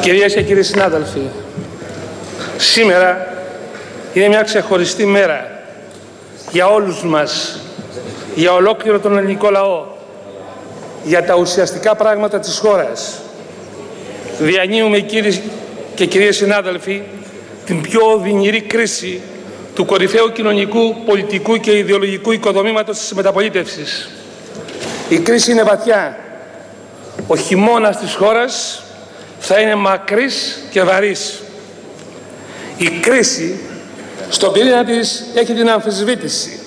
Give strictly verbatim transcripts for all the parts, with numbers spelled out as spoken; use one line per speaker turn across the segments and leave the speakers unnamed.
Κυρίες και κύριοι συνάδελφοι, σήμερα είναι μια ξεχωριστή μέρα για όλους μας, για ολόκληρο τον ελληνικό λαό, για τα ουσιαστικά πράγματα της χώρας. Διανύουμε, κύριοι και κυρίες συνάδελφοι, την πιο οδυνηρή κρίση του κορυφαίου κοινωνικού, πολιτικού και ιδεολογικού οικοδομήματος της μεταπολίτευσης. Η κρίση είναι βαθιά. Ο χειμώνας της χώρας θα είναι μακρύς και βαρύς. Η κρίση στον πυρήνα της έχει την αμφισβήτηση.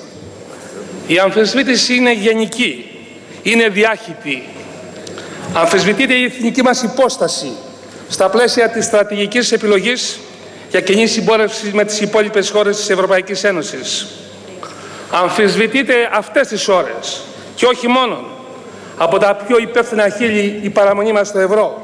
Η αμφισβήτηση είναι γενική, είναι διάχυτη. Αμφισβητείται η εθνική μας υπόσταση στα πλαίσια της στρατηγικής επιλογής για κοινή συμπόρευση με τις υπόλοιπες χώρες της Ευρωπαϊκής Ένωσης. Αμφισβητείται αυτές τις ώρες και όχι μόνο από τα πιο υπεύθυνα χείλη η παραμονή μας στο ευρώ.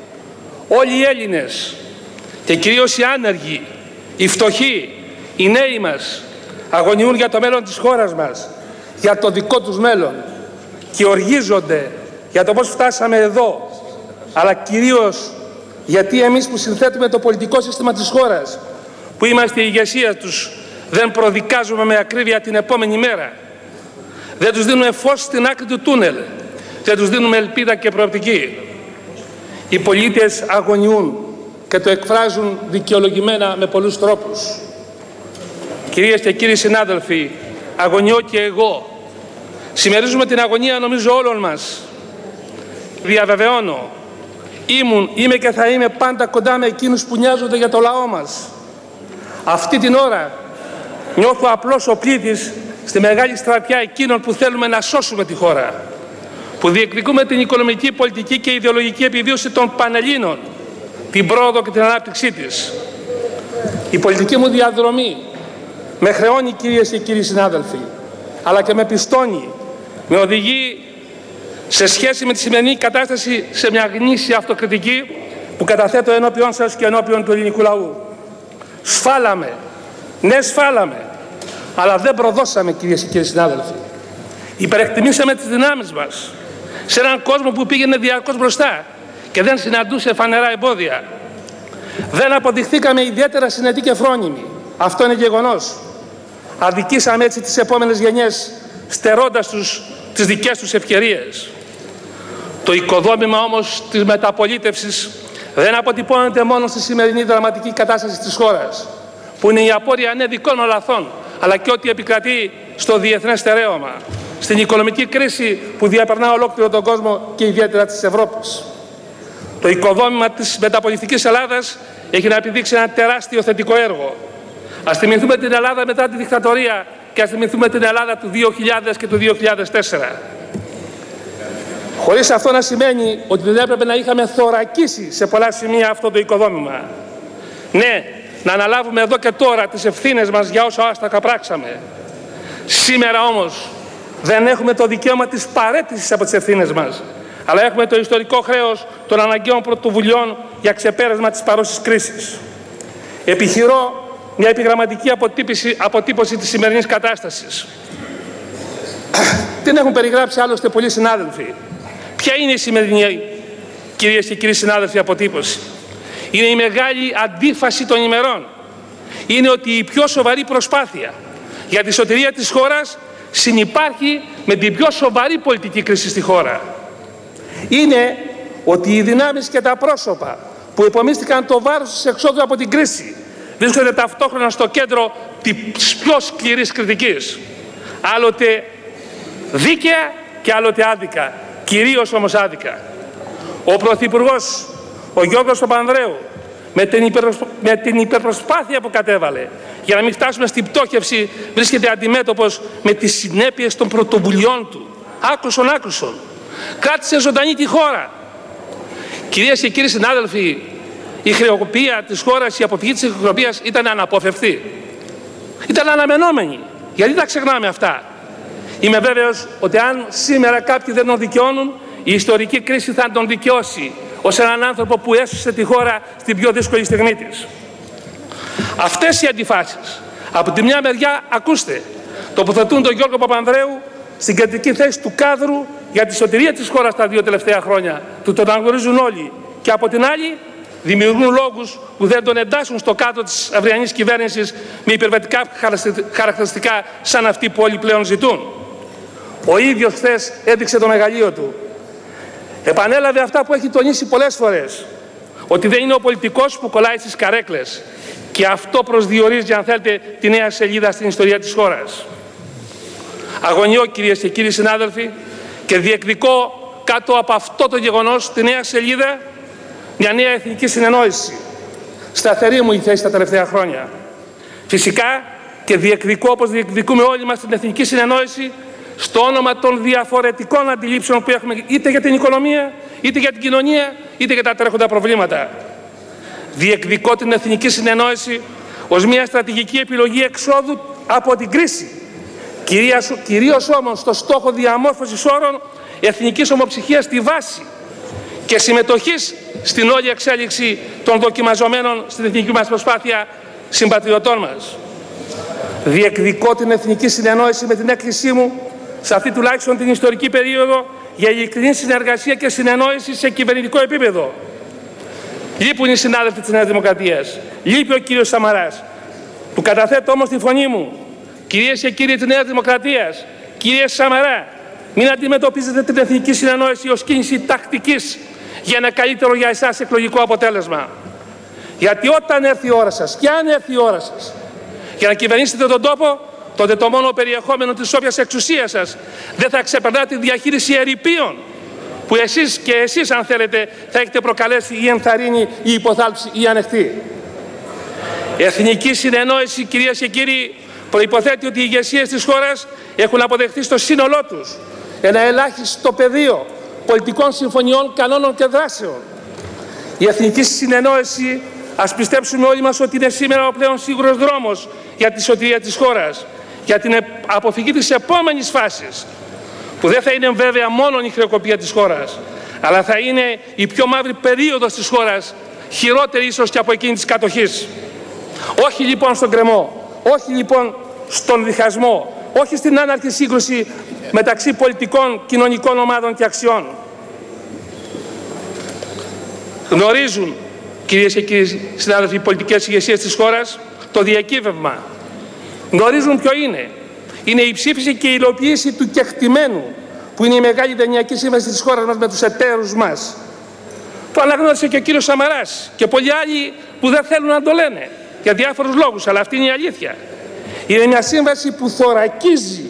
Όλοι οι Έλληνες και κυρίως οι άνεργοι, οι φτωχοί, οι νέοι μας αγωνιούν για το μέλλον της χώρας μας, για το δικό τους μέλλον και οργίζονται για το πώς φτάσαμε εδώ, αλλά κυρίως γιατί εμείς που συνθέτουμε το πολιτικό σύστημα της χώρας, που είμαστε η ηγεσία τους, δεν προδικάζουμε με ακρίβεια την επόμενη μέρα. Δεν τους δίνουμε φως στην άκρη του τούνελ. Δεν τους δίνουμε ελπίδα και προοπτική. Οι πολίτες αγωνιούν και το εκφράζουν δικαιολογημένα με πολλούς τρόπους. Κυρίες και κύριοι συνάδελφοι, αγωνιώ και εγώ. Συμμερίζουμε την αγωνία νομίζω όλων μας. Διαβεβαιώνω, ήμουν, είμαι και θα είμαι πάντα κοντά με εκείνους που νοιάζονται για το λαό μας. Αυτή την ώρα νιώθω απλώς ο πλήθης στη μεγάλη στρατιά εκείνων που θέλουμε να σώσουμε τη χώρα, που διεκδικούμε την οικονομική, πολιτική και ιδεολογική επιβίωση των Πανελλήνων, την πρόοδο και την ανάπτυξή της. Η πολιτική μου διαδρομή με χρεώνει, κυρίες και κύριοι συνάδελφοι, αλλά και με πιστώνει, με οδηγεί σε σχέση με τη σημερινή κατάσταση σε μια γνήσια αυτοκριτική που καταθέτω ενώπιον σας και ενώπιον του ελληνικού λαού. Σφάλαμε, ναι σφάλαμε, αλλά δεν προδώσαμε, κυρίες και κύριοι συνάδελφοι. Υπερεκτιμήσαμε τις δυνάμεις μας σε έναν κόσμο που πήγαινε διαρκώς μπροστά και δεν συναντούσε φανερά εμπόδια. Δεν αποδειχθήκαμε ιδιαίτερα συνετοί και φρόνιμοι. Αυτό είναι γεγονός. Αδικήσαμε έτσι τις επόμενες γενιές, στερώντας τους τις δικές τους ευκαιρίες. Το οικοδόμημα όμως της μεταπολίτευσης δεν αποτυπώνεται μόνο στη σημερινή δραματική κατάσταση της χώρας, που είναι η απόρρια ναι δικών λαθών, αλλά και ό,τι επικρατεί στο διεθνές στερέωμα, στην οικονομική κρίση που διαπερνά ολόκληρο τον κόσμο και ιδιαίτερα της Ευρώπης. Το οικοδόμημα της μεταπολιτικής Ελλάδας έχει να επιδείξει ένα τεράστιο θετικό έργο. Ας θυμηθούμε την Ελλάδα μετά τη δικτατορία και ας θυμηθούμε την Ελλάδα του δύο χιλιάδες και του δύο χιλιάδες τέσσερα. Χωρίς αυτό να σημαίνει ότι δεν έπρεπε να είχαμε θωρακίσει σε πολλά σημεία αυτό το οικοδόμημα. Ναι, να αναλάβουμε εδώ και τώρα τις ευθύνες μας για όσα άστακα πράξαμε. Σήμερα όμως δεν έχουμε το δικαίωμα της παραίτησης από τις ευθύνες μας, αλλά έχουμε το ιστορικό χρέος των αναγκαίων πρωτοβουλειών για ξεπέρασμα της παρούσης κρίσης. Επιχειρώ μια επιγραμματική αποτύπωση, αποτύπωση της σημερινής κατάστασης. Την έχουν περιγράψει άλλωστε πολλοί συνάδελφοι. Ποια είναι η σημερινή, κυρίες και κύριοι συνάδελφοι, αποτύπωση? Είναι η μεγάλη αντίφαση των ημερών. Είναι ότι η πιο σοβαρή προσπάθεια για τη σωτηρία της χώρας συνυπάρχει με την πιο σοβαρή πολιτική κρίση στη χώρα. Είναι ότι οι δυνάμεις και τα πρόσωπα που υπομίστηκαν το βάρος της εξόδου από την κρίση βρίσκονται ταυτόχρονα στο κέντρο της πιο σκληρής κριτικής. Άλλοτε δίκαια και άλλοτε άδικα, κυρίως όμως άδικα. Ο Πρωθυπουργός, ο Γιώργος Παπανδρέου, με την, υπερπροσπ... με την υπερπροσπάθεια που κατέβαλε για να μην φτάσουμε στην πτώχευση, βρίσκεται αντιμέτωπος με τις συνέπειες των πρωτοβουλειών του. Άκουσον, άκουσον. Κράτησε ζωντανή τη χώρα. Κυρίες και κύριοι συνάδελφοι, η χρεοκοπία της χώρας, η αποφυγή της χρεοκοπίας ήταν αναπόφευκτη. Ήταν αναμενόμενη. Γιατί τα ξεχνάμε αυτά? Είμαι βέβαιος ότι αν σήμερα κάποιοι δεν τον δικαιώνουν, η ιστορική κρίση θα τον δικαιώσει ως έναν άνθρωπο που έσωσε τη χώρα στην πιο δύσκολη στιγμή της. Αυτές οι αντιφάσεις, από τη μια μεριά, ακούστε, τοποθετούν τον Γιώργο Παπανδρέου στην κεντρική θέση του κάδρου για τη σωτηρία της χώρας τα δύο τελευταία χρόνια. Του τον αναγνωρίζουν όλοι. Και από την άλλη, δημιουργούν λόγους που δεν τον εντάσσουν στο κάδρο της αυριανής κυβέρνησης με υπερβατικά χαρακτηριστικά σαν αυτοί που όλοι πλέον ζητούν. Ο ίδιος χθες έδειξε το μεγαλείο του. Επανέλαβε αυτά που έχει τονίσει πολλές φορές, ότι δεν είναι ο πολιτικός που κολλάει στις καρέκλες, και αυτό προσδιορίζει, αν θέλετε, τη νέα σελίδα στην ιστορία της χώρας. Αγωνιώ, κυρίες και κύριοι συνάδελφοι, και διεκδικώ κάτω από αυτό το γεγονός τη νέα σελίδα, μια νέα εθνική συνεννόηση. Σταθερή μου η θέση τα τελευταία χρόνια. Φυσικά και διεκδικώ, όπως διεκδικούμε όλοι μας, την εθνική συνεννόηση στο όνομα των διαφορετικών αντιλήψεων που έχουμε είτε για την οικονομία, είτε για την κοινωνία, είτε για τα τρέχοντα προβλήματα. Διεκδικώ την εθνική συνεννόηση ως μια στρατηγική επιλογή εξόδου από την κρίση, κυρίως όμως στο στόχο διαμόρφωσης όρων εθνικής ομοψυχίας στη βάση και συμμετοχής στην όλη εξέλιξη των δοκιμαζομένων στην εθνική μας προσπάθεια συμπατριωτών μας. Διεκδικώ την εθνική συνεννόηση με την έκκλησή μου σε αυτή τουλάχιστον την ιστορική περίοδο για ειλικρινή συνεργασία και συνεννόηση σε κυβερνητικό επίπεδο. Λείπουν οι συνάδελφοι της Νέας Δημοκρατίας. Λείπει ο κύριος Σαμαράς. Του καταθέτω όμως τη φωνή μου. Κυρίες και κύριοι της Νέας Δημοκρατίας, κύριε Σαμαρά, μην αντιμετωπίζετε την εθνική συνεννόηση ως κίνηση τακτικής για ένα καλύτερο για εσάς εκλογικό αποτέλεσμα. Γιατί όταν έρθει η ώρα σας, και αν έρθει η ώρα σας, για να κυβερνήσετε τον τόπο, τότε το μόνο περιεχόμενο της όποιας εξουσίας σας δεν θα ξεπερνά τη διαχείριση ερειπίων που εσείς και εσείς, αν θέλετε, θα έχετε προκαλέσει ή ενθαρρύνει ή υποθάλψει ή ανεχτεί. Εθνική συνεννόηση, κυρίες και κύριοι, προϋποθέτει ότι οι ηγεσίες της χώρας έχουν αποδεχθεί στο σύνολό τους ένα ελάχιστο πεδίο πολιτικών συμφωνιών, κανόνων και δράσεων. Η εθνική συνεννόηση, ας πιστέψουμε όλοι μας, ότι είναι σήμερα ο πλέον σίγουρος δρόμος για τη σωτηρία της χώρας, για την αποφυγή της επόμενης φάσης, που δεν θα είναι βέβαια μόνο η χρεοκοπία της χώρας, αλλά θα είναι η πιο μαύρη περίοδος της χώρας, χειρότερη ίσως και από εκείνη της κατοχής. Όχι λοιπόν στον κρεμό, όχι λοιπόν στον διχασμό, όχι στην άναρχη σύγκρουση μεταξύ πολιτικών, κοινωνικών ομάδων και αξιών. Γνωρίζουν, κυρίες και κύριοι συνάδελφοι, οι πολιτικές ηγεσίες της χώρας το διακύβευμα. Γνωρίζουν ποιο είναι. Είναι η ψήφιση και η υλοποίηση του κεκτημένου, που είναι η μεγάλη δανειακή σύμβαση της χώρας μας με τους εταίρους μας. Το αναγνώρισε και ο κύριος Σαμαράς και πολλοί άλλοι που δεν θέλουν να το λένε για διάφορους λόγους, αλλά αυτή είναι η αλήθεια. Είναι μια σύμβαση που θωρακίζει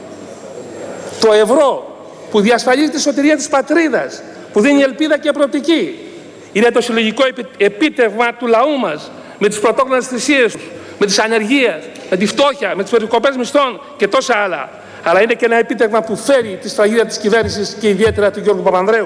το ευρώ, που διασφαλίζει τη σωτηρία της πατρίδας, που δίνει ελπίδα και προοπτική. Είναι το συλλογικό επίτευγμα του λαού μας με τις πρωτόκολλες θυσίες τους, με τις ανεργίες, με τη φτώχεια, με τις περικοπές μισθών και τόσα άλλα. Αλλά είναι και ένα επίτευγμα που φέρει τη σφραγίδα της κυβέρνησης και ιδιαίτερα του Γιώργου Παπανδρέου.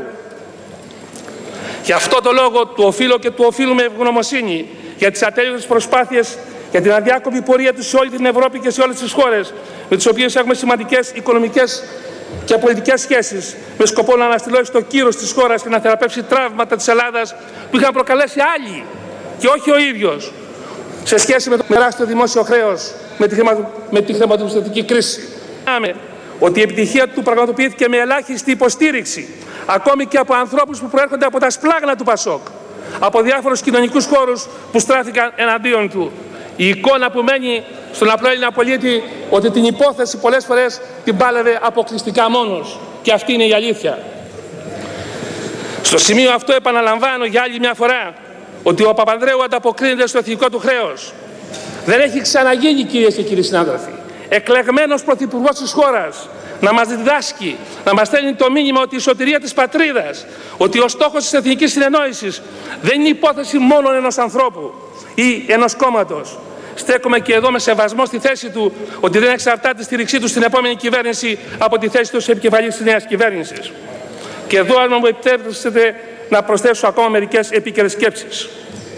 Γι' αυτό το λόγο του οφείλω και του οφείλουμε ευγνωμοσύνη για τις ατέλειωτες προσπάθειες για την αδιάκοπη πορεία του σε όλη την Ευρώπη και σε όλες τις χώρες με τις οποίες έχουμε σημαντικές οικονομικές και πολιτικές σχέσεις, με σκοπό να αναστηλώσει το κύρος της χώρας και να θεραπεύσει τραύματα της Ελλάδας που είχαν προκαλέσει άλλοι και όχι ο ίδιος σε σχέση με το τεράστιο δημόσιο χρέος, με τη, χρημα... με τη χρηματοπιστωτική κρίση. Είδαμε ότι η επιτυχία του πραγματοποιήθηκε με ελάχιστη υποστήριξη, ακόμη και από ανθρώπους που προέρχονται από τα σπλάγνα του Πασόκ, από διάφορους κοινωνικούς χώρους που στράφηκαν εναντίον του. Η εικόνα που μένει στον απλό Έλληνα πολίτη ότι την υπόθεση πολλές φορές την πάλευε αποκλειστικά μόνος. Και αυτή είναι η αλήθεια. Στο σημείο αυτό επαναλαμβάνω για άλλη μια φορά ότι ο Παπανδρέου ανταποκρίνεται στο εθνικό του χρέος. Δεν έχει ξαναγίνει, κυρίες και κύριοι συνάδελφοι, εκλεγμένος πρωθυπουργός της χώρας να μας διδάσκει, να μας στέλνει το μήνυμα ότι η σωτηρία της πατρίδας, ότι ο στόχος της εθνικής συνεννόησης δεν είναι υπόθεση μόνο ενός ανθρώπου ή ενός κόμματος. Στέκομαι και εδώ με σεβασμό στη θέση του ότι δεν εξαρτάται τη στήριξή του στην επόμενη κυβέρνηση από τη θέση του ως επικεφαλής της νέας κυβέρνησης. Και εδώ, αν μου επιτρέπετε, να προσθέσω ακόμα μερικές επίκαιρες σκέψεις.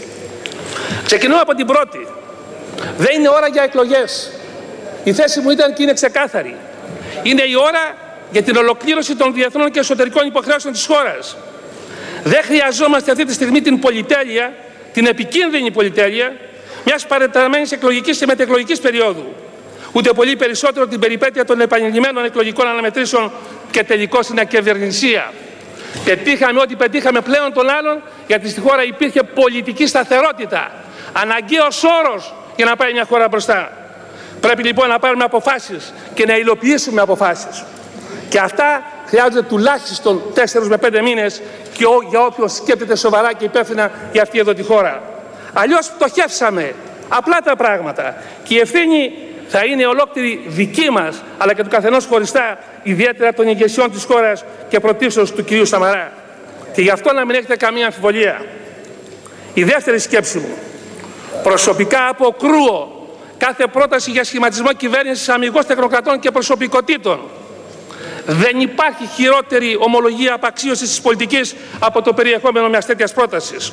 Ξεκινώ από την πρώτη. Δεν είναι ώρα για εκλογές. Η θέση μου ήταν και είναι ξεκάθαρη. Είναι η ώρα για την ολοκλήρωση των διεθνών και εσωτερικών υποχρεώσεων της χώρας. Δεν χρειαζόμαστε αυτή τη στιγμή την πολυτέλεια, την επικίνδυνη πολυτέλεια μιας παρεταμένης εκλογικής και μετεκλογικής περίοδου. Ούτε πολύ περισσότερο την περιπέτεια των επανειλημμένων εκλογικών αναμετρήσεων και τελικώς στην ακυβερνησία. Πετύχαμε ό,τι πετύχαμε πλέον των άλλων, γιατί στη χώρα υπήρχε πολιτική σταθερότητα. Αναγκαίος όρος για να πάει μια χώρα μπροστά. Πρέπει λοιπόν να πάρουμε αποφάσεις και να υλοποιήσουμε αποφάσεις. Και αυτά χρειάζονται τουλάχιστον τέσσερις με πέντε μήνες και ό, για όποιον σκέπτεται σοβαρά και υπεύθυνα για αυτή εδώ τη χώρα. Αλλιώς πτωχεύσαμε. Απλά τα πράγματα. Και η ευθύνη θα είναι ολόκληρη δική μας, αλλά και του καθενός χωριστά, ιδιαίτερα των ηγεσιών της χώρας και πρωτίστως του κυρίου Σαμαρά. Και γι' αυτό να μην έχετε καμία αμφιβολία. Η δεύτερη σκέψη μου. Προσωπικά αποκρούω κάθε πρόταση για σχηματισμό κυβέρνησης αμιγώς τεχνοκρατών και προσωπικότητων. Δεν υπάρχει χειρότερη ομολογία απαξίωσης της πολιτικής από το περιεχόμενο μιας τέτοιας πρότασης.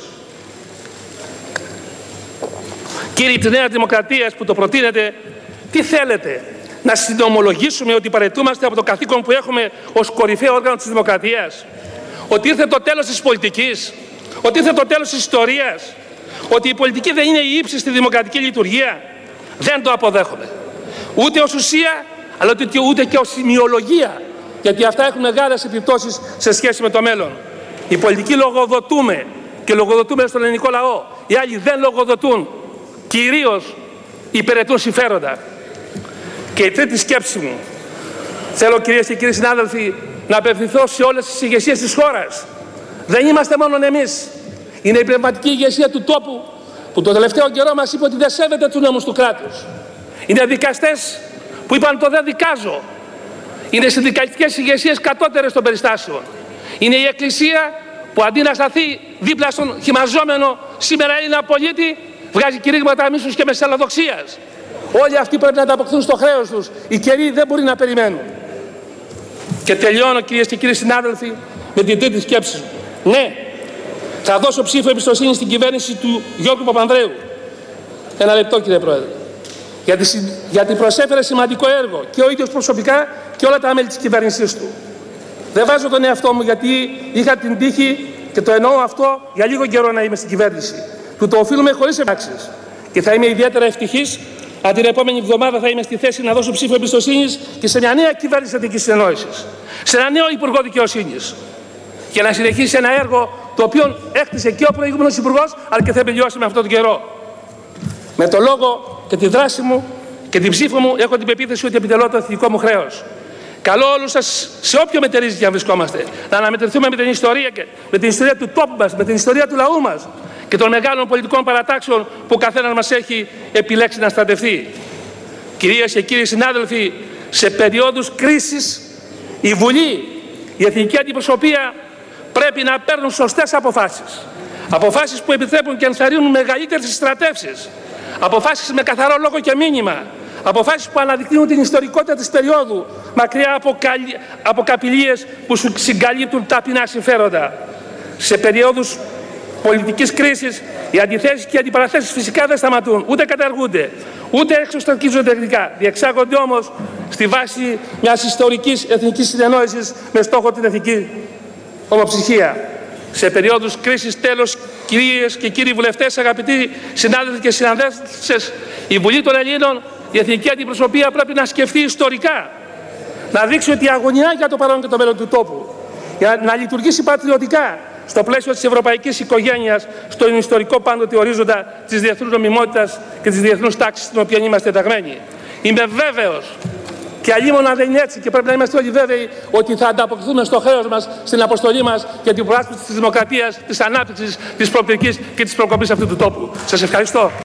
Κύριοι της Νέας Δημοκρατίας που το προτείνετε, τι θέλετε, να συνομολογήσουμε ότι παραιτούμαστε από το καθήκον που έχουμε ως κορυφαίο όργανο της δημοκρατίας, ότι ήρθε το τέλος της πολιτικής, ότι ήρθε το τέλος της ιστορίας, ότι η πολιτική δεν είναι η ύψιστη δημοκρατική λειτουργία? Δεν το αποδέχομαι. Ούτε ως ουσία, αλλά ούτε και ως σημειολογία, γιατί αυτά έχουν μεγάλες επιπτώσεις σε σχέση με το μέλλον. Οι πολιτικοί λογοδοτούμε και λογοδοτούμε στον ελληνικό λαό. Οι άλλοι δεν λογοδοτούν. Κυρίως υπηρετούν συμφέροντα. Και η τρίτη σκέψη μου, θέλω κυρίες και κύριοι συνάδελφοι να απευθυνθώ σε όλες τις ηγεσίες της χώρας. Δεν είμαστε μόνο εμείς. Είναι η πνευματική ηγεσία του τόπου που το τελευταίο καιρό μας είπε ότι δεν σέβεται τους νόμους του κράτους. Είναι δικαστές που είπαν το δεν δικάζω. Είναι συνδικαλιστικές ηγεσίες κατώτερες των περιστάσεων. Είναι η Εκκλησία που αντί να σταθεί δίπλα στον χυμαζόμενο σήμερα Έλληνα πολίτη, βγάζει κηρύγματα μίσους και μεσαλλοδοξίας. Όλοι αυτοί πρέπει να ανταποκριθούν στο χρέος τους. Οι καιροί δεν μπορεί να περιμένουν. Και τελειώνω, κυρίες και κύριοι συνάδελφοι, με την τρίτη σκέψη. Ναι, θα δώσω ψήφο εμπιστοσύνη στην κυβέρνηση του Γιώργου Παπανδρέου. Ένα λεπτό, κύριε Πρόεδρε. Γιατί, γιατί προσέφερε σημαντικό έργο και ο ίδιος προσωπικά και όλα τα μέλη της κυβέρνησής του. Δεν βάζω τον εαυτό μου, γιατί είχα την τύχη και το εννοώ αυτό για λίγο καιρό να είμαι στην κυβέρνηση. Του το οφείλουμε χωρίς επάξεις. Και θα είμαι ιδιαίτερα ευτυχής αν την επόμενη εβδομάδα θα είμαι στη θέση να δώσω ψήφο εμπιστοσύνης και σε μια νέα κυβέρνηση Εθνικής Συνεννόησης. Σε ένα νέο Υπουργό Δικαιοσύνης. Για να συνεχίσει ένα έργο το οποίο έκτισε και ο προηγούμενος Υπουργός, αλλά και θα τελειώσει με αυτόν τον καιρό. Με το λόγο και τη δράση μου και την ψήφο μου έχω την πεποίθηση ότι επιτελώ το εθνικό μου χρέος. Καλώ όλους σας, σε όποιο μετερίζει και αν βρισκόμαστε, να αναμετρηθούμε με την ιστορία, και, με την ιστορία του τόπου μας, με την ιστορία του λαού μας και των μεγάλων πολιτικών παρατάξεων που ο καθένας μας έχει επιλέξει να στρατευτεί. Κυρίες και κύριοι συνάδελφοι, σε περιόδους κρίσης η Βουλή, η Εθνική Αντιπροσωπεία πρέπει να παίρνουν σωστές αποφάσεις. Αποφάσεις που επιτρέπουν και ενθαρρύνουν μεγαλύτερες στρατεύσεις. Αποφάσεις με καθαρό λόγο και μήνυμα. Αποφάσεις που αναδεικνύουν την ιστορικότητα της περίοδου, μακριά από, καλ... από καπηλίες που σου συγκαλύπτουν ταπεινά συμφέροντα. Σε περίοδους πολιτικής κρίσης, οι αντιθέσεις και οι αντιπαραθέσεις φυσικά δεν σταματούν, ούτε καταργούνται, ούτε εξωστρακίζονται τεχνικά. Διεξάγονται όμως στη βάση μιας ιστορικής εθνικής συνεννόησης με στόχο την εθνική ομοψυχία. Σε περίοδους κρίσης, τέλος, κυρίες και κύριοι βουλευτές, αγαπητοί συνάδελφοι και συναδέλφες, η Βουλή των Ελλήνων, η Εθνική Αντιπροσωπεία πρέπει να σκεφτεί ιστορικά, να δείξει ότι αγωνιά για το παρόν και το μέλλον του τόπου, για να λειτουργήσει πατριωτικά στο πλαίσιο της ευρωπαϊκής οικογένειας, στον ιστορικό πάντοτε ορίζοντα της διεθνούς νομιμότητας και της διεθνούς τάξης στην οποία είμαστε ενταγμένοι. Είμαι βέβαιος, και αλλήμον αν δεν είναι έτσι, και πρέπει να είμαστε όλοι βέβαιοι, ότι θα ανταποκριθούμε στο χρέος μας, στην αποστολή μας για την προάσπιση της δημοκρατίας, της ανάπτυξης, της προοπτικής και της προκοπής αυτού του τόπου. Σας ευχαριστώ.